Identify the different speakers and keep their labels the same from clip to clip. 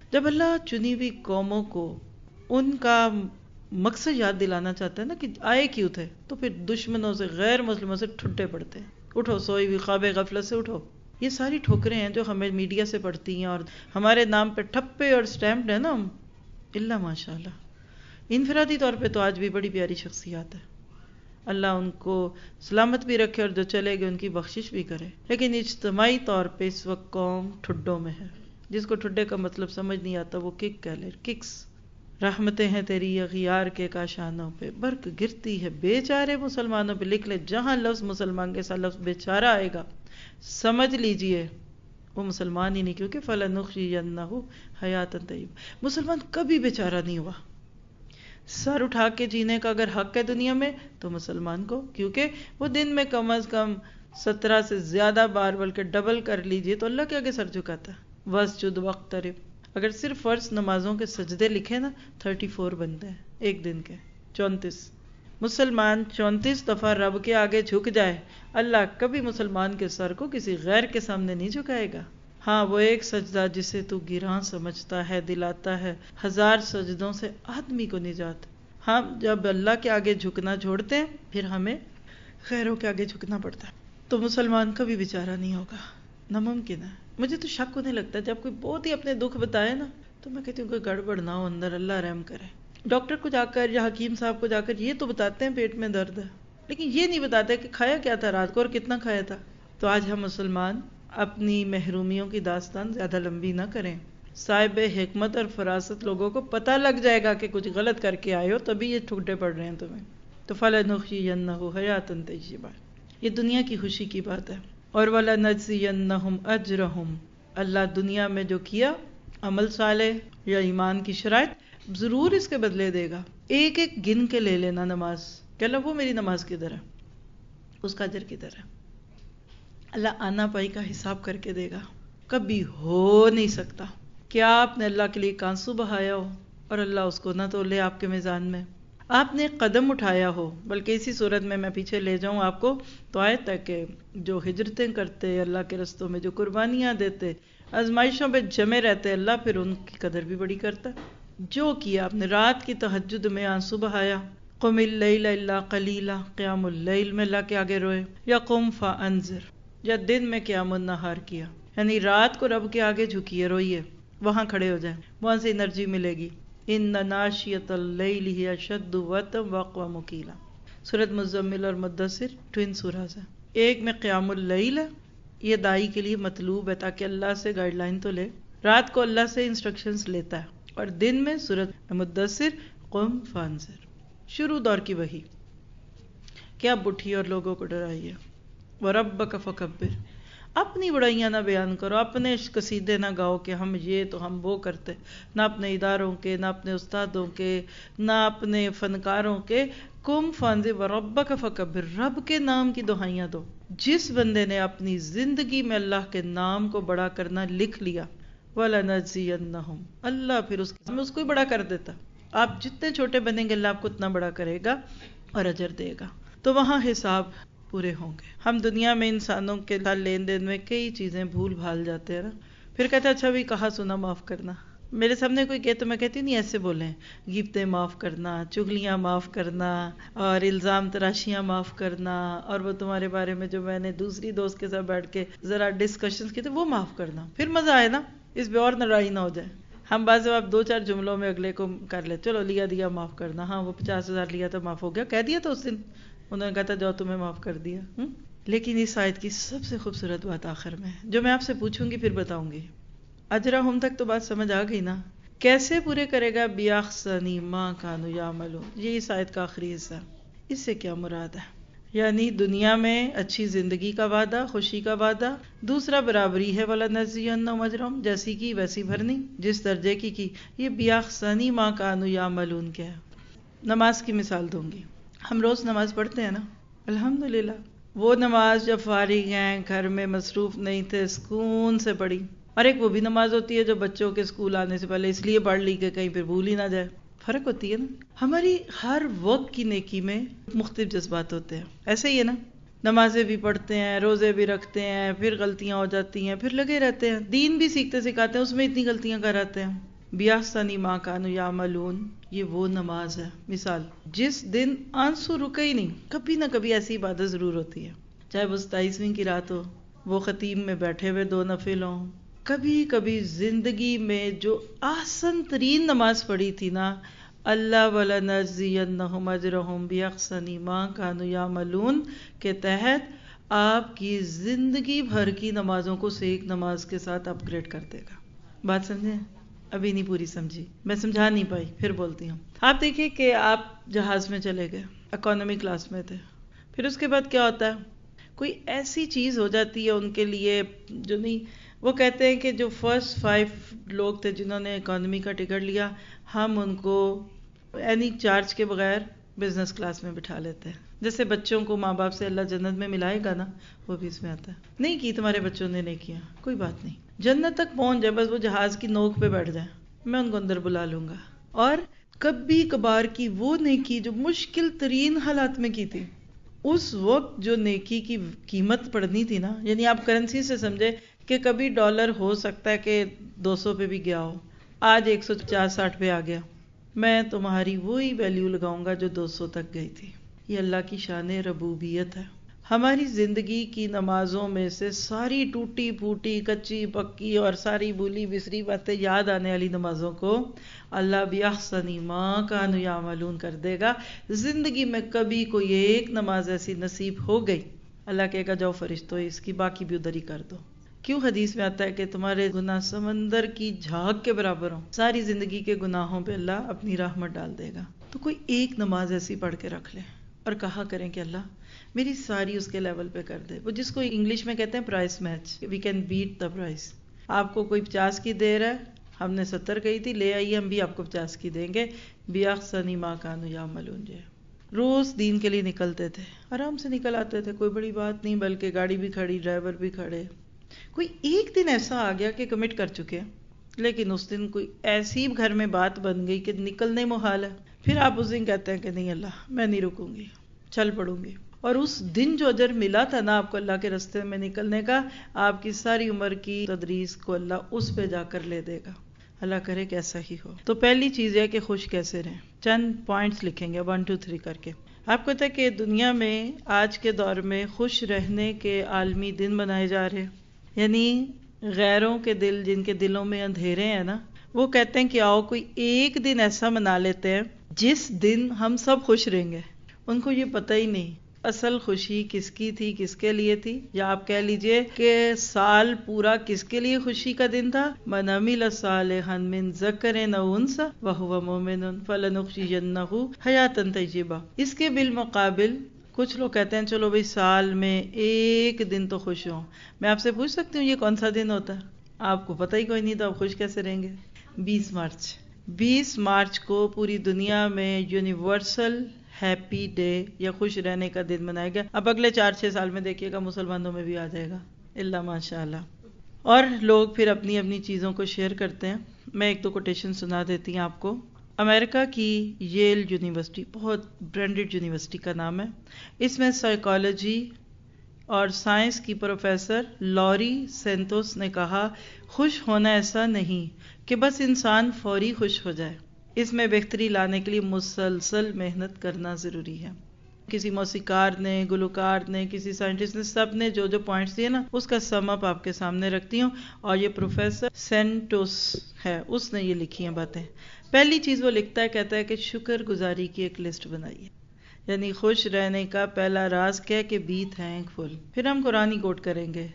Speaker 1: جب اللہ چنی ہوئی قوموں کو ان کا مقصد یاد دلانا چاہتا ہے نا کہ آئے کیوں تھے، تو پھر دشمنوں سے، غیر مسلموں سے ٹھٹے پڑتے ہیں. اٹھو سوئی ہوئی خواب غفلت سے اٹھو. یہ ساری ٹھوکریں ہیں جو ہمیں میڈیا سے پڑتی ہیں اور ہمارے نام پہ ٹھپے اور سٹیمپڈ ہیں نا ہم. اللہ ماشاء اللہ انفرادی طور پہ تو آج بھی بڑی پیاری شخصیات ہے، اللہ ان کو سلامت بھی رکھے اور جو چلے گئے ان کی بخشش بھی کرے. لیکن اجتماعی طور پہ اس وقت قوم ٹھڈوں میں ہے. جس کو ٹھڈے کا مطلب سمجھ نہیں آتا وہ کک کہہ لے، ککس. رحمتیں ہیں تیری اغیار کے کاشانوں پہ، برق گرتی ہے بیچارے مسلمانوں پہ. لکھ لے جہاں لفظ مسلمان کے ساتھ لفظ بیچارہ آئے گا سمجھ لیجئے وہ مسلمان ہی نہیں، کیونکہ فَلَنُحْيِيَنَّهُ حَيَاةً طَيِّبَةً. مسلمان کبھی بیچارہ نہیں ہوا. سر اٹھا کے جینے کا اگر حق ہے دنیا میں تو مسلمان کو، کیونکہ وہ دن میں کم از کم 17 سے زیادہ بار بلکہ ڈبل کر لیجئے تو اللہ کے آگے سر جھکاتا ہے. وَاسْجُدْ وَاقْتَرِب. اگر صرف فرض نمازوں کے سجدے لکھے نا 34 بنتے ہیں ایک دن کے، 34. مسلمان 34 دفعہ رب کے آگے جھک جائے، اللہ کبھی مسلمان کے سر کو کسی غیر کے سامنے نہیں جھکائے گا. ہاں وہ ایک سجدہ جسے تو گراں سمجھتا ہے دلاتا ہے 1000 سجدوں سے آدمی کو نجات. ہم جب اللہ کے آگے جھکنا چھوڑتے ہیں پھر ہمیں غیروں کے آگے جھکنا پڑتا ہے. تو مسلمان کبھی بیچارہ نہیں ہوگا، ناممکن ہے. مجھے تو شک ہونے لگتا ہے جب کوئی بہت ہی اپنے دکھ بتائے نا تو میں کہتی ہوں کوئی گڑبڑ نہ ہو اندر، اللہ رحم کرے. ڈاکٹر کو جا کر یا حکیم صاحب کو جا کر یہ تو بتاتے ہیں پیٹ میں درد ہے، لیکن یہ نہیں بتاتے کہ کھایا کیا تھا رات کو اور کتنا کھایا تھا. تو آج ہم مسلمان اپنی محرومیوں کی داستان زیادہ لمبی نہ کریں. صاحب حکمت اور فراست لوگوں کو پتہ لگ جائے گا کہ کچھ غلط کر کے آئے ہو تبھی یہ ٹھٹے پڑ رہے ہیں تمہیں. تو فَلَنُحْيِيَنَّهُ حَيَاةً طَيِّبَةً، یہ دنیا کی خوشی کی بات ہے. اور وَلَنَجْزِيَنَّهُمْ أَجْرَهُمْ، اللہ دنیا میں جو کیا عمل صالح یا ایمان کی شرائط ضرور اس کے بدلے دے گا. ایک ایک گن کے لے لینا نماز کہ اللہ وہ میری نماز کدھر ہے، اس کا اجر کدھر ہے. اللہ آنا پائی کا حساب کر کے دے گا. کبھی ہو نہیں سکتا کہ آپ نے اللہ کے لیے ایک آنسو بہایا ہو اور اللہ اس کو نہ تولے آپ کے میزان میں. آپ نے قدم اٹھایا ہو، بلکہ اسی صورت میں پیچھے لے جاؤں آپ کو تو آئے تک کہ جو ہجرتیں کرتے اللہ کے رستوں میں، جو قربانیاں دیتے، آزمائشوں پہ جمے رہتے، اللہ پھر ان کی قدر بھی بڑی کرتا. جو کیا آپ نے، رات کی تہجد میں آنسو بہایا، قم اللیل الا قلیلا، قیام اللیل میں اللہ کے آگے روئے، یا قم فانذر، یا دن میں قیام النہار کیا، یعنی رات کو رب کے آگے جھکیے، روئیے، وہاں کھڑے ہو جائیں، وہاں سے انرجی ملے گی. ان ناشیۃ اللیل ہی اشد وطئا واقوم قیلا. سورۃ مزمل اور مدثر ٹوین سورہز ہیں. ایک میں قیام اللیل ہے، یہ دائی کے لیے مطلوب ہے تاکہ اللہ سے گائیڈ لائن تو لے، رات کو اللہ سے انسٹرکشنز لیتا ہے، اور دن میں سورۃ مدثر قم فانذر، شروع دور کی وحی کہ اب اٹھیے اور لوگوں کو ڈرائیے. وَرَبَّكَ فَكَبِّرْ، اپنی بڑائیاں نہ بیان کرو، اپنے قصیدے نہ گاؤ کہ ہم یہ تو ہم وہ کرتے، نہ اپنے اداروں کے، نہ اپنے استادوں کے، نہ اپنے فنکاروں کے. قم فانذر وَرَبَّكَ فَكَبِّرْ، رب کے نام کی دہائیاں دو. جس بندے نے اپنی زندگی میں اللہ کے نام کو بڑا کرنا لکھ لیا، وَلَنَجْزِيَنَّهُمْ، اللہ پھر اس کو ہی بڑا کر دیتا. آپ جتنے چھوٹے بنیں گے اللہ آپ کو اتنا بڑا کرے گا اور اجر دے گا. تو وہاں حساب پورے ہوں گے. ہم دنیا میں انسانوں کے ساتھ لین دین میں کئی چیزیں بھول بھال جاتے ہیں نا، پھر کہتے ہیں اچھا بھی کہا سنا معاف کرنا. میرے سامنے کوئی کہے تو میں کہتی نہیں ایسے بولیں، غیبتیں معاف کرنا، چغلیاں معاف کرنا، اور الزام تراشیاں معاف کرنا، اور وہ تمہارے بارے میں جو میں نے دوسری دوست کے ساتھ بیٹھ کے ذرا ڈسکشنز کی تھی وہ معاف کرنا. پھر مزہ آئے نا، اس پہ اور لڑائی نہ ہو جائے. ہم بعض آپ 2-4 جملوں میں اگلے کو کر لیں، چلو لیا دیا معاف کرنا، ہاں وہ 50,000 لیا تھا معاف ہو گیا، کہہ دیا تو اس دن انہوں نے کہا تھا جاؤ تمہیں معاف کر دیا. لیکن اس آیت کی سب سے خوبصورت بات آخر میں ہے جو میں آپ سے پوچھوں گی پھر بتاؤں گی. اجرہم تک تو بات سمجھ آ گئی نا، کیسے پورے کرے گا؟ بیاحسن ما کانوا یعملون، یہ اس آیت کا آخری حصہ. اس سے کیا مراد ہے؟ یعنی دنیا میں اچھی زندگی کا وعدہ، خوشی کا وعدہ. دوسرا برابری ہے وَلَنَجْزِيَنَّهُمْ أَجْرَهُمْ، جیسی کی ویسی بھرنی، جس درجے کی. یہ بیاحسن ما کانوا یعملون کیا ہے؟ نماز کی مثال دوں گی. ہم روز نماز پڑھتے ہیں نا، الحمدللہ. وہ نماز جب فارغ ہیں، گھر میں مصروف نہیں تھے، سکون سے پڑھی. اور ایک وہ بھی نماز ہوتی ہے جو بچوں کے اسکول آنے سے پہلے اس لیے پڑھ لی کہ کہیں پھر بھول ہی نہ جائے. فرق ہوتی ہے نا. ہماری ہر وقت کی نیکی میں مختلف جذبات ہوتے ہیں. ایسے ہی ہے نا، نمازیں بھی پڑھتے ہیں، روزے بھی رکھتے ہیں، پھر غلطیاں ہو جاتی ہیں، پھر لگے رہتے ہیں. دین بھی سیکھتے سکھاتے ہیں، اس میں اتنی غلطیاں کراتے ہیں. بیاحسن ما کانوا یعملون، یہ وہ نماز ہے مثال جس دن آنسو رکے ہی نہیں، کبھی نہ کبھی ایسی عبادت ضرور ہوتی ہے، چاہے وہ 27ویں کی رات ہو، وہ خطیب میں بیٹھے ہوئے 2 نفل ہوں، کبھی کبھی زندگی میں جو احسن ترین نماز پڑھی تھی نا، اللہ وَلَنَجْزِيَنَّهُمْ أَجْرَهُمْ بِأَحْسَنِ مَا كَانُوا يَعْمَلُونَ کے تحت آپ کی زندگی بھر کی نمازوں کو سے ایک نماز کے ساتھ اپ گریڈ کر دے گا۔ بات سمجھیں؟ ابھی نہیں پوری سمجھی، میں سمجھا نہیں پائی، پھر بولتی ہوں۔ آپ دیکھیں کہ آپ جہاز میں چلے گئے، اکانومی کلاس میں تھے، پھر اس کے بعد کیا ہوتا ہے، کوئی ایسی چیز ہو جاتی ہے ان کے لیے جو نہیں، وہ کہتے ہیں کہ جو فرسٹ 5 لوگ تھے جنہوں نے اکانومی کا ٹکٹ لیا، ہم ان کو اینی چارج کے بغیر بزنس کلاس میں بٹھا لیتے ہیں۔ جیسے بچوں کو ماں باپ سے اللہ جنت میں ملائے گا نا، وہ بھی اس میں آتا ہے۔ نہیں کی تمہارے بچوں نے، نہیں کیا، کوئی بات نہیں، جنت تک پہنچ جائے، بس وہ جہاز کی نوک پہ بیٹھ جائیں، میں ان کو اندر بلا لوں گا۔ اور کبھی کبھار کی وہ نیکی جو مشکل ترین حالات میں کی تھی، اس وقت جو نیکی کی قیمت پڑنی تھی نا، یعنی آپ کرنسی سے سمجھے کہ کبھی ڈالر ہو سکتا ہے کہ 200 پہ بھی گیا ہو، آج 150-60 پہ آ گیا، میں تمہاری وہی ویلیو لگاؤں گا جو 200 تک گئی تھی۔ یہ اللہ کی شان ربوبیت ہے۔ ہماری زندگی کی نمازوں میں سے ساری ٹوٹی پھوٹی کچی پکی اور ساری بھولی بسری باتیں یاد آنے والی نمازوں کو اللہ بِأَحْسَنِ مَا كَانُوا يَعْمَلُونَ کر دے گا۔ زندگی میں کبھی کوئی ایک نماز ایسی نصیب ہو گئی، اللہ کہے گا جاؤ فرشتوں اس کی باقی بھی ادھر ہی کر دو۔ کیوں حدیث میں آتا ہے کہ تمہارے گناہ سمندر کی جھاگ کے برابر ہوں، ساری زندگی کے گناہوں پہ اللہ اپنی رحمت ڈال دے گا۔ تو کوئی ایک نماز ایسی پڑھ کے رکھ لیں اور کہا کریں کہ اللہ میری ساری اس کے لیول پہ کر دے، وہ جس کو انگلش میں کہتے ہیں price match, we can beat the price. آپ کو کوئی 50 کی دے رہا ہے، ہم نے 70 کہی تھی، لے آئیے ہم بھی آپ کو 50 کی دیں گے، بِأَحْسَنِ مَا كَانُوا يَعْمَلُونَ۔ روز دین کے لیے نکلتے تھے، آرام سے نکل آتے تھے، کوئی بڑی بات نہیں، بلکہ گاڑی بھی کھڑی، ڈرائیور بھی کھڑے۔ کوئی ایک دن ایسا آ گیا کہ کمٹ کر چکے ہیں، لیکن اس دن کوئی ایسی گھر میں بات بن گئی کہ نکلنے محال ہے، پھر آپ اس دن کہتے ہیں کہ نہیں اللہ میں نہیں رکوں گی، چل پڑوں گی۔ اور اس دن جو اجر ملا تھا نا آپ کو اللہ کے راستے میں نکلنے کا، آپ کی ساری عمر کی تدریس کو اللہ اس پہ جا کر لے دے گا۔ اللہ کرے کہ ایسا ہی ہو۔ تو پہلی چیز ہے کہ خوش کیسے رہیں، چند پوائنٹس لکھیں گے 1 2 3 کر کے۔ آپ کو پتہ ہے کہ دنیا میں آج کے دور میں خوش رہنے کے عالمی دن منائے جا رہے ہیں، یعنی غیروں کے دل جن کے دلوں میں اندھیرے ہیں نا، وہ کہتے ہیں کہ آؤ کوئی ایک دن ایسا منا لیتے ہیں جس دن ہم سب خوش رہیں گے۔ ان کو یہ پتہ ہی نہیں اصل خوشی کس کی تھی، کس کے لیے تھی، یا آپ کہہ لیجئے کہ سال پورا کس کے لیے خوشی کا دن تھا۔ من عمل صالحا من ذکر او انثی وہو مؤمن فلنحیینہ حیاۃ طیبہ۔ اس کے بالمقابل کچھ لوگ کہتے ہیں چلو بھئی سال میں ایک دن تو خوش ہوں۔ میں آپ سے پوچھ سکتی ہوں یہ کون سا دن ہوتا ہے؟ آپ کو پتہ ہی کوئی نہیں، تو آپ خوش کیسے رہیں گے؟ 20 مارچ۔ 20 مارچ کو پوری دنیا میں یونیورسل ہیپی ڈے یا خوش رہنے کا دن منایا گیا۔ اب اگلے 4-6 سال میں دیکھیے گا مسلمانوں میں بھی آ جائے گا، اللہ ماشاء اللہ۔ اور لوگ پھر اپنی اپنی چیزوں کو شیئر کرتے ہیں۔ میں ایک دو کوٹیشن سنا دیتی ہوں آپ کو۔ امریکہ کی ییل یونیورسٹی، بہت برانڈڈ یونیورسٹی کا نام ہے، اس میں سائیکالوجی اور سائنس کی پروفیسر لوری سینتوس نے کہا خوش ہونا ایسا نہیں کہ بس انسان فوری خوش ہو جائے، اس میں بہتری لانے کے لیے مسلسل محنت کرنا ضروری ہے۔ کسی موسیقار نے، گلوکار نے، کسی سائنٹسٹ نے، سب نے جو جو پوائنٹس دیے نا اس کا سم اپ آپ کے سامنے رکھتی ہوں، اور یہ پروفیسر سینٹوس ہے، اس نے یہ لکھی ہیں باتیں۔ پہلی چیز وہ لکھتا ہے، کہتا ہے کہ شکر گزاری کی ایک لسٹ بنائیے، یعنی خوش رہنے کا پہلا راز کیا کہ بی تھینک فل۔ پھر ہم قرآن ہی کوٹ کریں گے،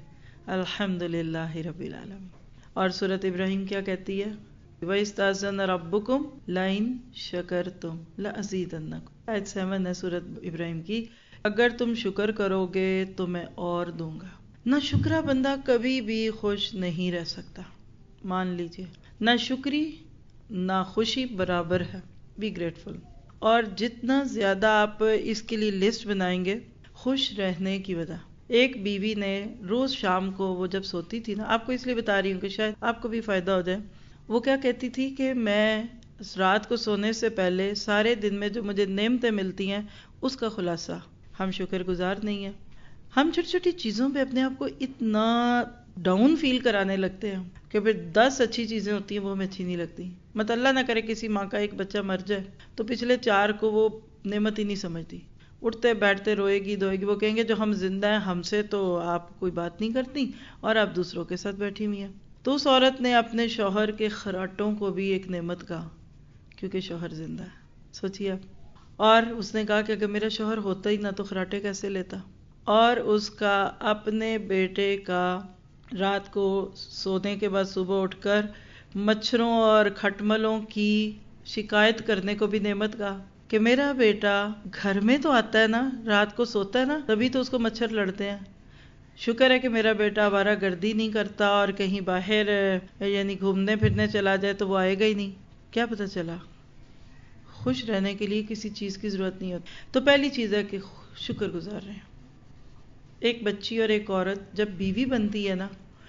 Speaker 1: الحمدللہ رب العالمین۔ اور سورۃ ابراہیم کیا کہتی ہے؟ وَإِسْتَأْذَنَ رَبُّكُمْ لَئِن شَكَرْتُمْ لَأَزِيدَنَّكُمْ۔ آیت 7 ہے سورۃ ابراہیم کی، اگر تم شکر کرو گے تو میں اور دوں گا۔ نہ شکرہ بندہ کبھی بھی خوش نہیں رہ سکتا، مان لیجئے، نہ شکری نہ خوشی برابر ہے، بی گریٹفل۔ اور جتنا زیادہ آپ اس کے لیے لسٹ بنائیں گے خوش رہنے کی وجہ۔ ایک بیوی نے روز شام کو وہ جب سوتی تھی نا، آپ کو اس لیے بتا رہی ہوں کہ شاید آپ کو بھی فائدہ ہو جائے، وہ کیا کہتی تھی کہ میں رات کو سونے سے پہلے سارے دن میں جو مجھے نعمتیں ملتی ہیں اس کا خلاصہ۔ ہم شکر گزار نہیں ہیں، ہم چھوٹی چھوٹی چیزوں پہ اپنے آپ کو اتنا ڈاؤن فیل کرانے لگتے ہیں کہ پھر 10 اچھی چیزیں ہوتی ہیں وہ ہمیں اچھی نہیں لگتی. مت اللہ نہ کرے کسی ماں کا ایک بچہ مر جائے تو پچھلے 4 کو وہ نعمت ہی نہیں سمجھتی، اٹھتے بیٹھتے روئے گی دھوئے گی. وہ کہیں گے جو ہم زندہ ہیں ہم سے تو آپ کوئی بات نہیں کرتی اور آپ دوسروں کے ساتھ بیٹھی ہوئی ہیں. تو اس عورت نے اپنے شوہر کے خراٹوں کو بھی ایک نعمت کہا کیونکہ شوہر زندہ ہے. سوچیے آپ. اور اس نے کہا کہ اگر میرا شوہر ہوتا ہی نہ تو خراٹے کیسے لیتا. اور اس کا اپنے بیٹے کا رات کو سونے کے بعد صبح اٹھ کر مچھروں اور کھٹملوں کی شکایت کرنے کو بھی نعمت کہا کہ میرا بیٹا گھر میں تو آتا ہے نا، رات کو سوتا ہے نا، تبھی تو اس کو مچھر لڑتے ہیں. شکر ہے کہ میرا بیٹا آوارہ گردی نہیں کرتا اور کہیں باہر یعنی گھومنے پھرنے چلا جائے تو وہ آئے گا ہی نہیں. کیا پتہ چلا؟ خوش رہنے کے لیے کسی چیز کی ضرورت نہیں ہوتی. تو پہلی چیز ہے کہ شکر گزار رہے ہیں. ایک بچی اور ایک عورت جب بیوی بنتی ہے نا،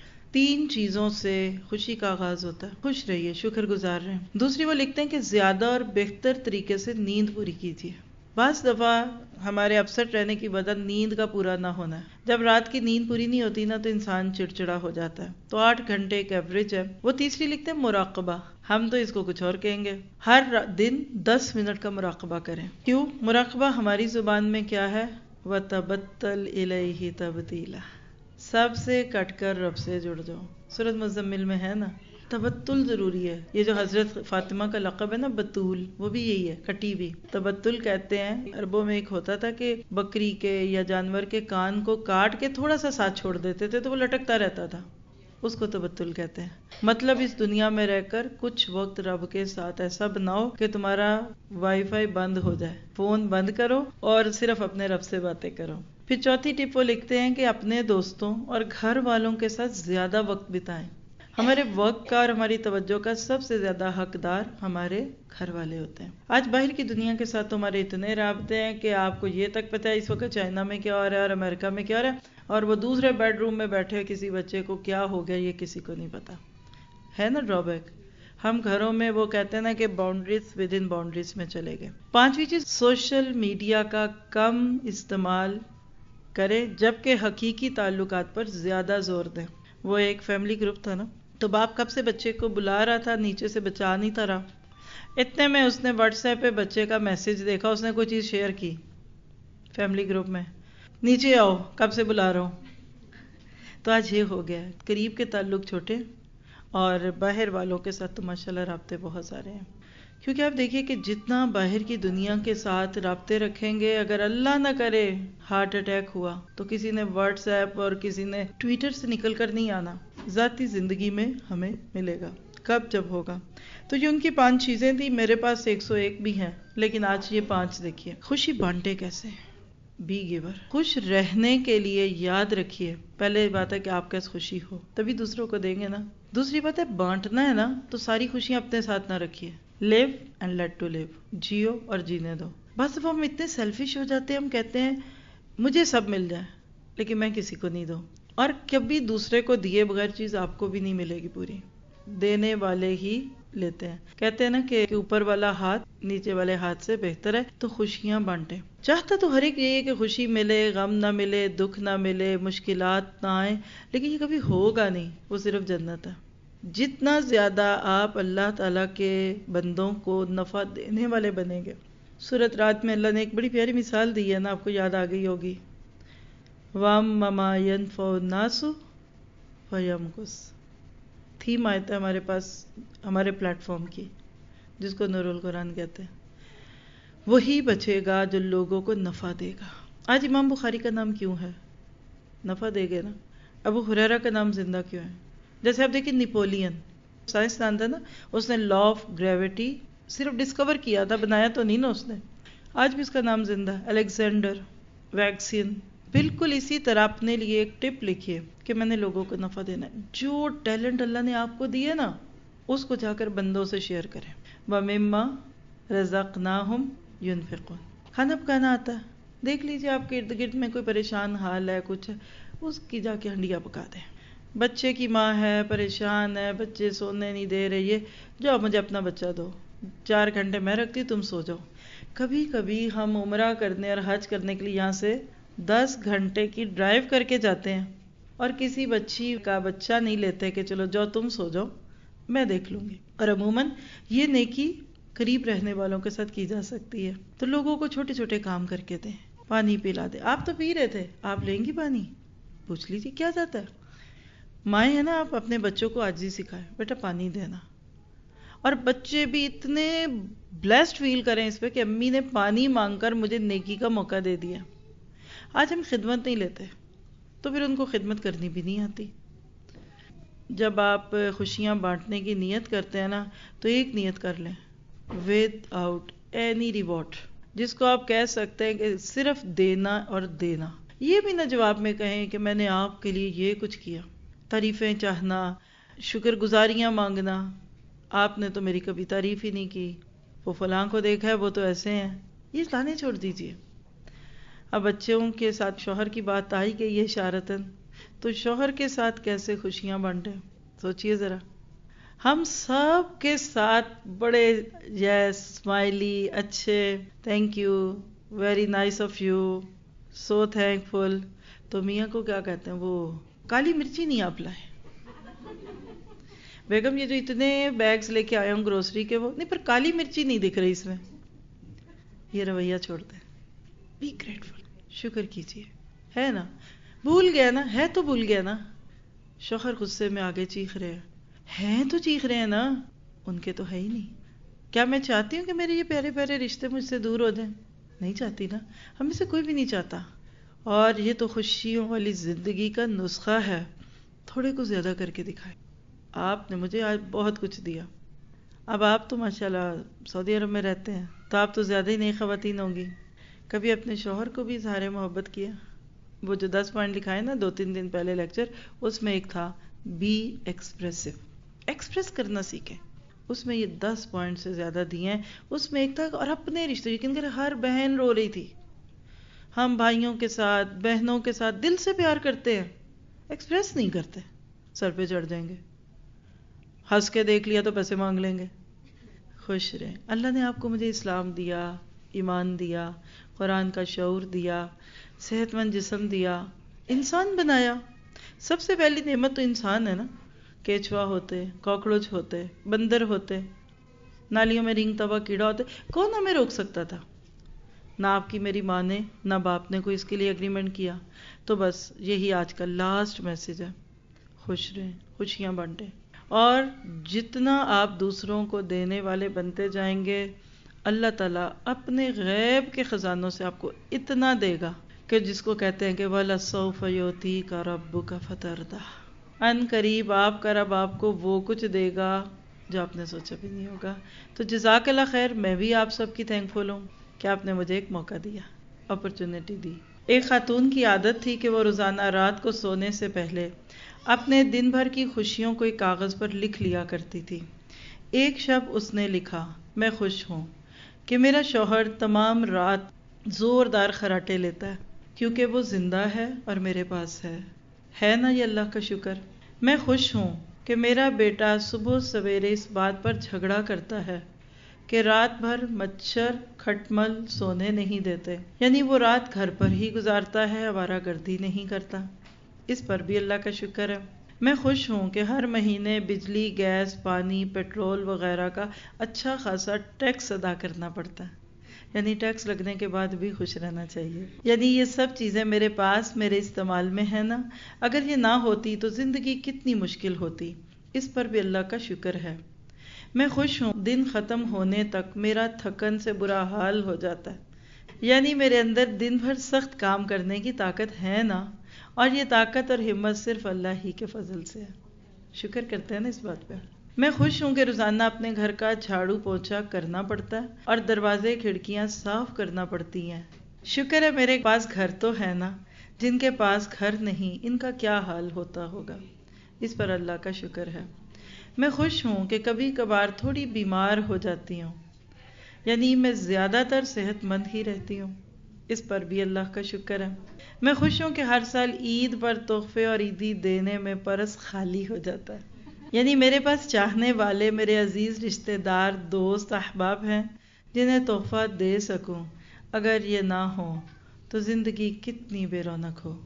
Speaker 1: 3 چیزوں سے خوشی کا آغاز ہوتا ہے. خوش رہیے، شکر گزار رہے ہیں. دوسری وہ لکھتے ہیں کہ زیادہ اور بہتر طریقے سے نیند پوری کیجیے. بعض دفعہ ہمارے اپسٹ رہنے کی وجہ نیند کا پورا نہ ہونا ہے. جب رات کی نیند پوری نہیں ہوتی نا تو انسان چڑچڑا ہو جاتا ہے. تو 8 گھنٹے ایک ایوریج ہے. وہ تیسری لکھتے ہیں مراقبہ. ہم تو اس کو کچھ اور کہیں گے. ہر دن 10 منٹ کا مراقبہ کریں. کیوں؟ مراقبہ ہماری زبان میں کیا ہے؟ وَتَبَتَّلْ إِلَيْهِ تَبْتِيلًا. سب سے کٹ کر رب سے جڑ جاؤ. سورۃ مزمل میں ہے نا، تبتل ضروری ہے. یہ جو حضرت فاطمہ کا لقب ہے نا بتول، وہ بھی یہی ہے، کٹی بھی. تبتل کہتے ہیں. عربوں میں ایک ہوتا تھا کہ بکری کے یا جانور کے کان کو کاٹ کے تھوڑا سا ساتھ چھوڑ دیتے تھے تو وہ لٹکتا رہتا تھا. اس کو تبتل کہتے ہیں. مطلب اس دنیا میں رہ کر کچھ وقت رب کے ساتھ ایسا بناؤ کہ تمہارا وائی فائی بند ہو جائے، فون بند کرو اور صرف اپنے رب سے باتیں کرو. پھر چوتھی ٹپ وہ لکھتے ہیں کہ اپنے دوستوں اور گھر والوں کے ساتھ زیادہ وقت بتائیں. ہمارے وقت کا اور ہماری توجہ کا سب سے زیادہ حقدار ہمارے گھر والے ہوتے ہیں. آج باہر کی دنیا کے ساتھ ہمارے اتنے رابطے ہیں کہ آپ کو یہ تک پتہ ہے اس وقت چائنا میں کیا ہو رہا ہے اور امریکہ میں کیا ہو رہا ہے، اور وہ دوسرے بیڈ روم میں بیٹھے کسی بچے کو کیا ہو گیا یہ کسی کو نہیں پتا. ہے نا ڈرا بیک. ہم گھروں میں وہ کہتے ہیں نا کہ باؤنڈریز ود ان باؤنڈریز میں چلے گئے. 5ویں چیز، سوشل میڈیا کا کم استعمال کریں جبکہ حقیقی تعلقات پر زیادہ زور دیں. وہ ایک فیملی گروپ تھا نا، تو باپ کب سے بچے کو بلا رہا تھا، نیچے سے بچا نہیں تھا رہا. اتنے میں اس نے واٹس ایپ پہ بچے کا میسج دیکھا، اس نے کوئی چیز شیئر کی فیملی گروپ میں، نیچے آؤ کب سے بلا رہا ہوں. تو آج یہ ہو گیا ہے، قریب کے تعلق چھوٹے اور باہر والوں کے ساتھ تو ماشاءاللہ رابطے بہت سارے ہیں. کیونکہ آپ دیکھیے کہ جتنا باہر کی دنیا کے ساتھ رابطے رکھیں گے، اگر اللہ نہ کرے ہارٹ اٹیک ہوا تو کسی نے واٹس ایپ اور کسی نے ٹویٹر سے نکل کر نہیں آنا، ذاتی زندگی میں ہمیں ملے گا. کب؟ جب ہوگا. تو یہ ان کی 5 چیزیں تھیں. میرے پاس 101 بھی ہیں لیکن آج یہ 5 دیکھیے. خوشی بانٹے کیسے؟ Be giver. خوش رہنے کے لیے یاد رکھیے، پہلے بات ہے کہ آپ کیسے خوشی ہو تبھی دوسروں کو دیں گے نا. دوسری بات ہے بانٹنا ہے نا تو ساری خوشیاں اپنے ساتھ نہ رکھیے. لیو اینڈ لیٹ ٹو لیو. جیو اور جینے دو. بس اب ہم اتنے سیلفش ہو جاتے ہیں، ہم کہتے ہیں مجھے سب مل جائے لیکن میں کسی کو نہیں دوں. اور کبھی دوسرے کو دیے بغیر چیز آپ کو بھی نہیں ملے گی پوری. دینے والے ہی لیتے ہیں. کہتے ہیں نا کہ اوپر والا ہاتھ نیچے والے ہاتھ سے بہتر ہے. تو خوشیاں بانٹیں. چاہتا تو ہر ایک یہ ہے کہ خوشی ملے، غم نہ ملے، دکھ نہ ملے، مشکلات نہ آئیں، لیکن یہ کبھی ہوگا نہیں. وہ صرف جنت ہے. جتنا زیادہ آپ اللہ تعالیٰ کے بندوں کو نفع دینے والے بنیں گے. سورۃ رات میں اللہ نے ایک بڑی پیاری مثال دی ہے نا، آپ کو یاد آ گئی ہوگی. وَأَمَّا مَا يَنْفَعُ النَّاسُ فَيَمْكُثُ. تھیم آیت ہے ہمارے پاس ہمارے پلیٹ فارم کی، جس کو نور القرآن کہتے ہیں. وہی بچے گا جو لوگوں کو نفع دے گا. آج امام بخاری کا نام کیوں ہے؟ نفع دے گے نا. ابو ہریرہ کا نام زندہ کیوں ہے؟ جیسے آپ دیکھیں نیپولین سائنسدان تھا نا، اس نے لا آف گریوٹی صرف ڈسکور کیا تھا، بنایا تو نہیں نا اس نے. آج بھی اس کا نام زندہ. Alexander vaccine. بالکل اسی طرح اپنے لیے ایک ٹپ لکھیے کہ میں نے لوگوں کو نفع دینا ہے. جو ٹیلنٹ اللہ نے آپ کو دیے نا اس کو جا کر بندوں سے شیئر کریں. وَمِمَّا رَزَقْنَاهُمْ يُنْفِقُونَ. کھانا پکانا آتا ہے، دیکھ لیجیے آپ کے ارد گرد میں کوئی پریشان حال ہے، کچھ ہے، اس کی جا کے ہنڈیاں پکا دیں. بچے کی ماں ہے، پریشان ہے، بچے سونے نہیں دے رہے، یہ جاؤ مجھے اپنا بچہ دو، 4 گھنٹے میں رکھتی، تم سو جاؤ. کبھی کبھی ہم عمرہ کرنے اور حج کرنے کے لیے یہاں سے 10 گھنٹے کی ڈرائیو کر کے جاتے ہیں اور کسی بچی کا بچہ نہیں لیتے کہ چلو جاؤ تم سو جاؤ میں دیکھ لوں گی. اور عموماً یہ نیکی قریب رہنے والوں کے ساتھ کی جا سکتی ہے. تو لوگوں کو چھوٹے چھوٹے کام کر کے دیں. پانی پلا دیں. آپ تو پی رہے تھے، آپ لیں گی پانی؟ پوچھ لیجیے کیا جاتا ہے. مائیں ہیں نا، آپ اپنے بچوں کو عاجزی سکھائیں، بیٹا پانی دینا. اور بچے بھی اتنے بلیسڈ فیل کریں اس پہ کہ امی نے پانی مانگ کر مجھے نیکی کا موقع دے دیا. آج ہم خدمت نہیں لیتے تو پھر ان کو خدمت کرنی بھی نہیں آتی. جب آپ خوشیاں بانٹنے کی نیت کرتے ہیں نا تو ایک نیت کر لیں، ود آؤٹ اینی ریوارڈ، جس کو آپ کہہ سکتے ہیں کہ صرف دینا اور دینا. یہ بھی نہ جواب میں کہیں کہ میں نے آپ کے لیے یہ کچھ کیا. تعریفیں چاہنا، شکر گزاریاں مانگنا، آپ نے تو میری کبھی تعریف ہی نہیں کی، وہ فلاں کو دیکھا ہے وہ تو ایسے ہیں، یہ لانے چھوڑ دیجیے. اب بچوں کے ساتھ شوہر کی بات آئی گئی ہے اشارتاً، تو شوہر کے ساتھ کیسے خوشیاں بانٹیں سوچئے ذرا. ہم سب کے ساتھ بڑے یس اسمائلی، اچھے، thank you, very nice of you, so thankful. تو میاں کو کیا کہتے ہیں، وہ کالی مرچی نہیں آپ لائے. بیگم یہ جو اتنے بیگز لے کے آیا ہوں گروسری کے، وہ نہیں، پر کالی مرچی نہیں دکھ رہی اس میں. یہ رویہ چھوڑ دیں. بی گریٹفل، شکر کیجیے. ہے نا، بھول گیا نا، ہے تو بھول گیا نا. شوہر غصے میں آگے چیخ رہے ہیں تو چیخ رہے ہیں نا، ان کے تو ہے ہی نہیں. کیا میں چاہتی ہوں کہ میرے یہ پیارے پیارے رشتے مجھ سے دور ہو جائیں؟ نہیں چاہتی نا، ہم میں سے کوئی بھی نہیں چاہتا. اور یہ تو خوشیوں والی زندگی کا نسخہ ہے. تھوڑے کو زیادہ کر کے دکھائے. آپ نے مجھے آج بہت کچھ دیا. اب آپ تو ماشاءاللہ سعودی عرب میں رہتے ہیں تو آپ تو زیادہ ہی نئی خواتین ہوں گی. کبھی اپنے شوہر کو بھی اظہار محبت کیا؟ وہ جو 10 پوائنٹ لکھائے نا 2-3 دن پہلے لیکچر، اس میں ایک تھا بی ایکسپریسو، ایکسپریس کرنا سیکھیں. اس میں یہ 10 پوائنٹ سے زیادہ دیے ہیں. اس میں ایک تھا اور اپنے رشتے، یقین کریں ہر بہن رو رہی تھی. ہم بھائیوں کے ساتھ، بہنوں کے ساتھ دل سے پیار کرتے ہیں، ایکسپریس نہیں کرتے، سر پہ چڑھ جائیں گے. ہنس کے دیکھ لیا تو پیسے مانگ لیں گے. خوش رہیں. اللہ نے آپ کو مجھے اسلام دیا، ایمان دیا، قرآن کا شعور دیا، صحت مند جسم دیا، انسان بنایا. سب سے پہلی نعمت تو انسان ہے نا. کیچوا ہوتے، کاکروچ ہوتے، بندر ہوتے، نالیوں میں رینگتا ہوا کیڑا ہوتے، کون ہمیں روک سکتا تھا؟ نہ آپ کی میری ماں نے، نہ باپ نے کوئی اس کے لیے اگریمنٹ کیا. تو بس یہی آج کا لاسٹ میسج ہے. خوش رہیں، خوشیاں بانٹیں. اور جتنا آپ دوسروں کو دینے والے بنتے جائیں گے، اللہ تعالیٰ اپنے غیب کے خزانوں سے آپ کو اتنا دے گا کہ جس کو کہتے ہیں کہ وَلَسَوْفَ يُعْطِيكَ رَبُّكَ فَتَرْضَىٰ، ان قریب آپ کا رب آپ کو وہ کچھ دے گا جو آپ نے سوچا بھی نہیں ہوگا. تو جزاک اللہ خیر. میں بھی آپ سب کی تھینکفل ہوں کہ آپ نے مجھے ایک موقع دیا، اپرچونٹی دی. ایک خاتون کی عادت تھی کہ وہ روزانہ رات کو سونے سے پہلے اپنے دن بھر کی خوشیوں کو ایک کاغذ پر لکھ لیا کرتی تھی. ایک شب اس نے لکھا، میں خوش ہوں کہ میرا شوہر تمام رات زوردار خراٹے لیتا ہے کیونکہ وہ زندہ ہے اور میرے پاس ہے. ہے نا یہ اللہ کا شکر. میں خوش ہوں کہ میرا بیٹا صبح سویرے اس بات پر جھگڑا کرتا ہے کہ رات بھر مچھر کھٹمل سونے نہیں دیتے، یعنی وہ رات گھر پر ہی گزارتا ہے، آوارہ گردی نہیں کرتا. اس پر بھی اللہ کا شکر ہے. میں خوش ہوں کہ ہر مہینے بجلی، گیس، پانی، پیٹرول وغیرہ کا اچھا خاصا ٹیکس ادا کرنا پڑتا ہے. یعنی ٹیکس لگنے کے بعد بھی خوش رہنا چاہیے. یعنی یہ سب چیزیں میرے پاس، میرے استعمال میں ہے نا. اگر یہ نہ ہوتی تو زندگی کتنی مشکل ہوتی. اس پر بھی اللہ کا شکر ہے. میں خوش ہوں دن ختم ہونے تک میرا تھکن سے برا حال ہو جاتا ہے. یعنی میرے اندر دن بھر سخت کام کرنے کی طاقت ہے نا، اور یہ طاقت اور ہمت صرف اللہ ہی کے فضل سے ہے. شکر کرتے ہیں نا اس بات پہ. میں خوش ہوں کہ روزانہ اپنے گھر کا جھاڑو پوچھا کرنا پڑتا ہے اور دروازے کھڑکیاں صاف کرنا پڑتی ہیں. شکر ہے میرے پاس گھر تو ہے نا. جن کے پاس گھر نہیں ان کا کیا حال ہوتا ہوگا. اس پر اللہ کا شکر ہے. میں خوش ہوں کہ کبھی کبھار تھوڑی بیمار ہو جاتی ہوں، یعنی میں زیادہ تر صحت مند ہی رہتی ہوں. اس پر بھی اللہ کا شکر ہے. میں خوش ہوں کہ ہر سال عید پر تحفے اور عیدی دینے میں پرس خالی ہو جاتا ہے. یعنی میرے پاس چاہنے والے میرے عزیز رشتہ دار، دوست، احباب ہیں جنہیں تحفہ دے سکوں. اگر یہ نہ ہو تو زندگی کتنی بے رونق ہو.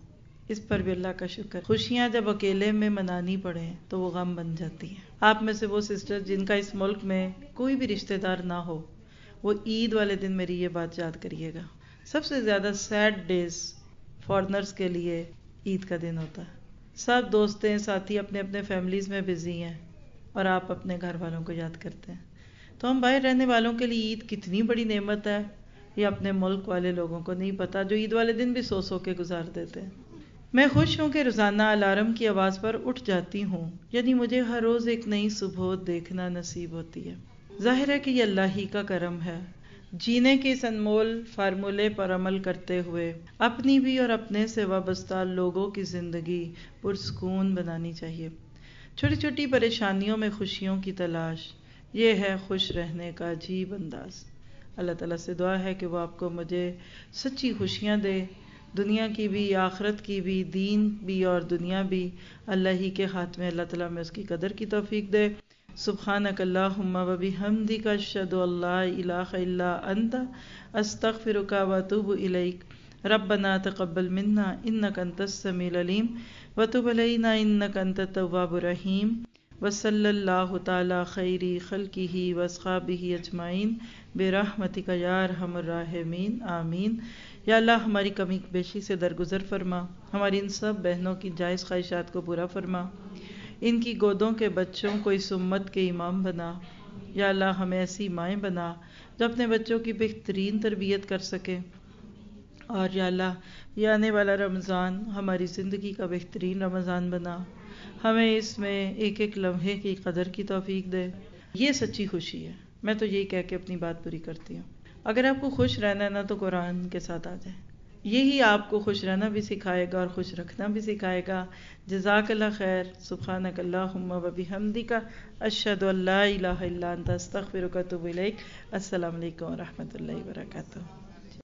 Speaker 1: اس پر بھی اللہ کا شکر. خوشیاں جب اکیلے میں منانی پڑیں تو وہ غم بن جاتی ہیں. آپ میں سے وہ سسٹر جن کا اس ملک میں کوئی بھی رشتہ دار نہ ہو، وہ عید والے دن میری یہ بات یاد کریے گا. سب سے زیادہ سیڈ ڈیز فارنرز کے لیے عید کا دن ہوتا ہے. سب دوستیں ساتھی اپنے اپنے فیملیز میں بزی ہیں اور آپ اپنے گھر والوں کو یاد کرتے ہیں. تو ہم باہر رہنے والوں کے لیے عید کتنی بڑی نعمت ہے یہ اپنے ملک والے لوگوں کو نہیں پتا، جو عید والے دن بھی سو سو کے گزار دیتے ہیں. میں خوش ہوں کہ روزانہ الارم کی آواز پر اٹھ جاتی ہوں، یعنی مجھے ہر روز ایک نئی صبح دیکھنا نصیب ہوتی ہے. ظاہر ہے کہ یہ اللہ ہی کا کرم ہے. جینے کے اس انمول فارمولے پر عمل کرتے ہوئے اپنی بھی اور اپنے سے وابستہ لوگوں کی زندگی پرسکون بنانی چاہیے. چھوٹی چھوٹی پریشانیوں میں خوشیوں کی تلاش، یہ ہے خوش رہنے کا عجیب انداز. اللہ تعالیٰ سے دعا ہے کہ وہ آپ کو مجھے سچی خوشیاں دے، دنیا کی بھی، آخرت کی بھی، دین بھی اور دنیا بھی اللہ ہی کے ہاتھ میں. اللہ تعالیٰ میں اس کی قدر کی توفیق دے. سبحانک اللہم و بحمدک اشہد ان لا الہ الا انت استغفرک و اتوب الیک. ربنا تقبل منا انک انت السمیع العلیم وتب علینا انک انت التواب الرحیم. وصلی اللہ تعالی خیر خلقہ واصحابہ اجمعین برحمتک یا ارحم الراحمین آمین. یا اللہ ہماری کمی بیشی سے درگزر فرما، ہماری ان سب بہنوں کی جائز خواہشات کو پورا فرما، ان کی گودوں کے بچوں کو اس امت کے امام بنا. یا اللہ ہمیں ایسی مائیں بنا جو اپنے بچوں کی بہترین تربیت کر سکے. اور یا اللہ یہ آنے والا رمضان ہماری زندگی کا بہترین رمضان بنا، ہمیں اس میں ایک ایک لمحے کی قدر کی توفیق دے. یہ سچی خوشی ہے. میں تو یہی کہہ کے اپنی بات پوری کرتی ہوں. اگر آپ کو خوش رہنا ہے نا تو قرآن کے ساتھ آ جائیں، یہی آپ کو خوش رہنا بھی سکھائے گا اور خوش رکھنا بھی سکھائے گا. جزاک اللہ خیر. سبحانک اللہم و بحمدک اشہد ان لا الہ الا انت استغفرک و اتوب الیک. السلام علیکم و رحمۃ اللہ وبرکاتہ.